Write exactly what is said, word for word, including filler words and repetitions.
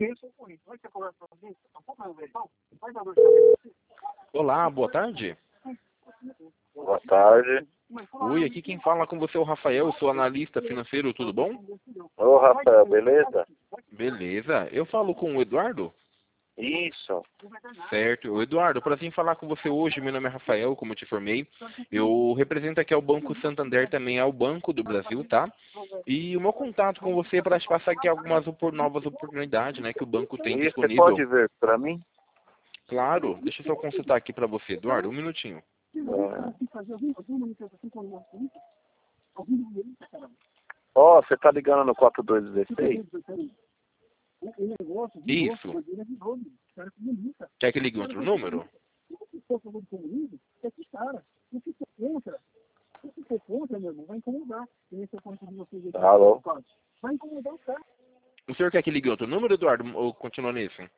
Olá, boa tarde. Boa tarde. Oi, aqui quem fala com você é o Rafael, sou analista financeiro, tudo bom? Ô, Rafael, beleza? Beleza. Eu falo com o Eduardo? Isso. Certo. O Eduardo, prazer em falar com você hoje. Meu nome é Rafael, como eu te informei. Eu represento aqui ao Banco Santander, também ao Banco do Brasil, tá? E o meu contato com você é para te passar aqui algumas opor- novas oportunidades, né, que o banco tem E você disponível. pode ver para mim? Claro. Deixa eu só consultar aqui para você, Eduardo. Um minutinho. É. Ó, você tá ligando no quatro dois um seis? Isso. Quer que ligue outro número? Alô? O senhor quer que ligue outro número, Eduardo, ou continua nesse?